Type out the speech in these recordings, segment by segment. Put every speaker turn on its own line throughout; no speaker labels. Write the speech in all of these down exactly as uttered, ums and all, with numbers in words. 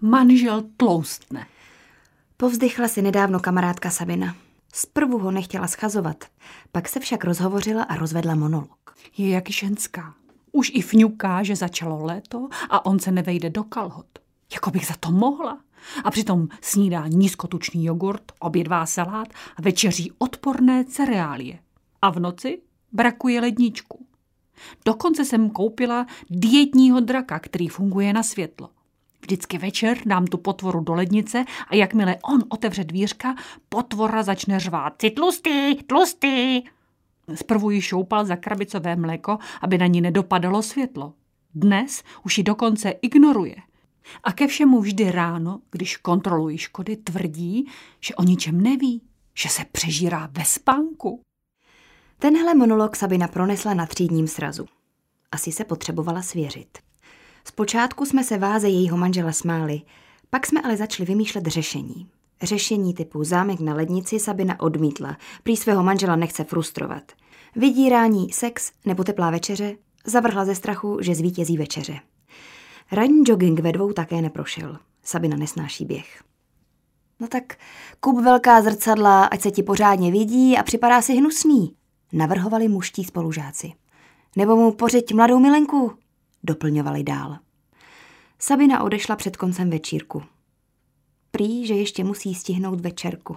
Manžel tloustne.
Povzdychla si nedávno kamarádka Sabina. Zprvu ho nechtěla schazovat, pak se však rozhovořila a rozvedla monolog.
Je jak ženská. Už i fňuká, že začalo léto a on se nevejde do kalhot. Jako bych za to mohla. A přitom snídá nízkotučný jogurt, obědvá salát a večeří odporné cereálie. A v noci brakuje ledničku. Dokonce jsem koupila dietního draka, který funguje na světlo. Vždycky večer dám tu potvoru do lednice a jakmile on otevře dvířka, potvora začne řvát. Jsi tlustý, tlustý. Zprvu ji šoupal za krabicové mléko, aby na ní nedopadalo světlo. Dnes už ji dokonce ignoruje. A ke všemu vždy ráno, když kontrolují škody, tvrdí, že o ničem neví, že se přežírá ve spánku.
Tenhle monolog Sabina pronesla na třídním srazu. Asi se potřebovala svěřit. Zpočátku jsme se váze jejího manžela smáli, pak jsme ale začali vymýšlet řešení. Řešení typu zámek na lednici Sabina odmítla, prý svého manžela nechce frustrovat. Vydírání, sex nebo teplá večeře zavrhla ze strachu, že zvítězí večeře. Ranní jogging ve dvou také neprošel. Sabina nesnáší běh. No tak kup velká zrcadla, ať se ti pořádně vidí a připadá si hnusný, navrhovali mužští spolužáci. Nebo mu pořiď mladou milenku, doplňovali dál. Sabina odešla před koncem večírku. Prý, že ještě musí stihnout večerku.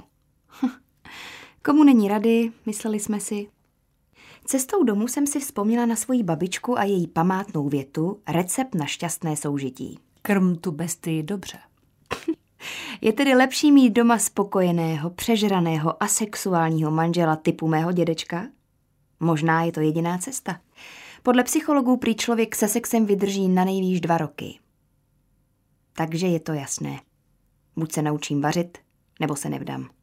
Komu není rady, mysleli jsme si. Cestou domů jsem si vzpomněla na svoji babičku a její památnou větu recept na šťastné soužití.
Krm tu bestii dobře.
Je tedy lepší mít doma spokojeného, přežraného, asexuálního manžela typu mého dědečka? Možná je to jediná cesta. Podle psychologů prý člověk se sexem vydrží na nejvýš dva roky. Takže je to jasné. Buď se naučím vařit, nebo se nevdám.